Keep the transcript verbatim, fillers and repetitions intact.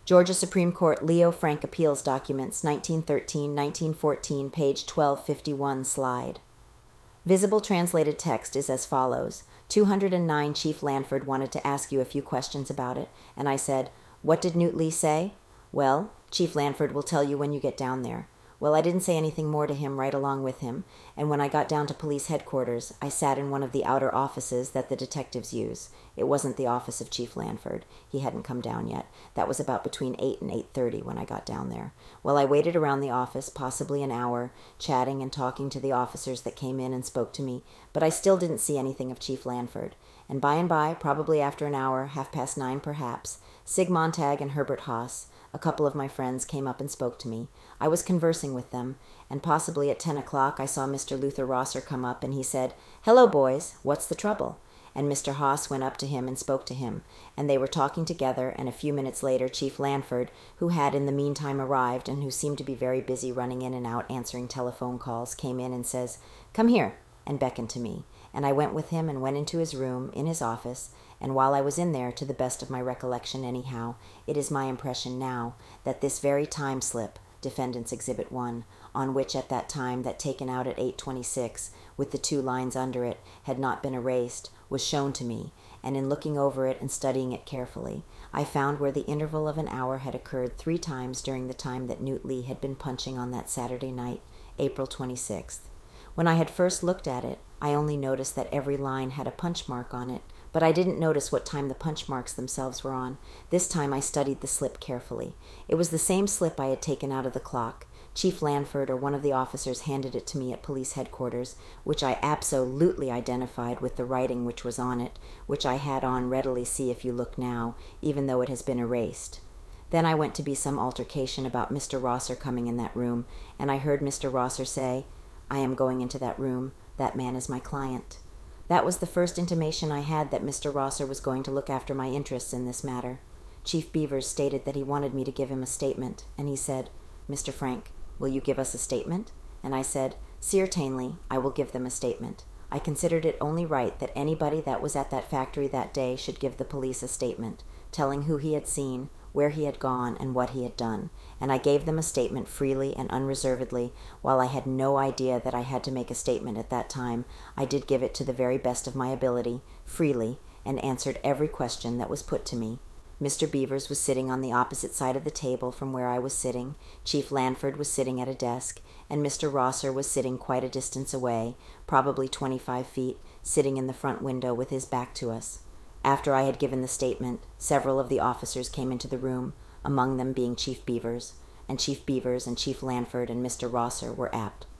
Georgia Supreme Court Leo Frank Appeals Documents, nineteen thirteen to nineteen fourteen, page twelve fifty-one, slide. Visible translated text is as follows. two hundred nine Chief Lanford wanted to ask you a few questions about it, and I said, "What did Newt Lee say?" "Well, Chief Lanford will tell you when you get down there." Well, I didn't say anything more to him right along with him, and when I got down to police headquarters, I sat in one of the outer offices that the detectives use. It wasn't the office of Chief Lanford. He hadn't come down yet. That was about between eight and eight thirty when I got down there. Well, I waited around the office, possibly an hour, chatting and talking to the officers that came in and spoke to me, but I still didn't see anything of Chief Lanford. And by and by, probably after an hour, half past nine perhaps, Sig Montag and Herbert Haas, a couple of my friends, came up and spoke to me. I was conversing with them, and possibly at ten o'clock I saw Mister Luther Rosser come up, and he said, "Hello, boys, what's the trouble?" And Mister Haas went up to him and spoke to him, and they were talking together, and a few minutes later Chief Lanford, who had in the meantime arrived and who seemed to be very busy running in and out answering telephone calls, came in and says, "Come here," and beckoned to me, and I went with him and went into his room, in his office, and while I was in there, to the best of my recollection anyhow, it is my impression now that this very time slip, Defendant's Exhibit one, on which at that time that taken out at eight twenty-six, with the two lines under it, had not been erased, was shown to me, and in looking over it and studying it carefully, I found where the interval of an hour had occurred three times during the time that Newt Lee had been punching on that Saturday night, April twenty-sixth. When I had first looked at it, I only noticed that every line had a punch mark on it, but I didn't notice what time the punch marks themselves were on. This time I studied the slip carefully. It was the same slip I had taken out of the clock. Chief Lanford or one of the officers handed it to me at police headquarters, which I absolutely identified with the writing which was on it, which I had on readily see if you look now, even though it has been erased. Then I went to be some altercation about Mister Rosser coming in that room, and I heard Mister Rosser say, "I am going into that room. That man is my client." That was the first intimation I had that Mister Rosser was going to look after my interests in this matter. Chief Beavers stated that he wanted me to give him a statement, and he said, "Mister Frank, will you give us a statement?" And I said, "Certainly, I will give them a statement. I considered it only right that anybody that was at that factory that day should give the police a statement, telling who he had seen, where he had gone, and what he had done, and I gave them a statement freely and unreservedly. While I had no idea that I had to make a statement at that time, I did give it to the very best of my ability, freely, and answered every question that was put to me. Mister Beavers was sitting on the opposite side of the table from where I was sitting, Chief Lanford was sitting at a desk, and Mister Rosser was sitting quite a distance away, probably twenty-five feet, sitting in the front window with his back to us. After I had given the statement, several of the officers came into the room, among them being Chief Beavers, and Chief Beavers and Chief Lanford and Mister Rosser were apt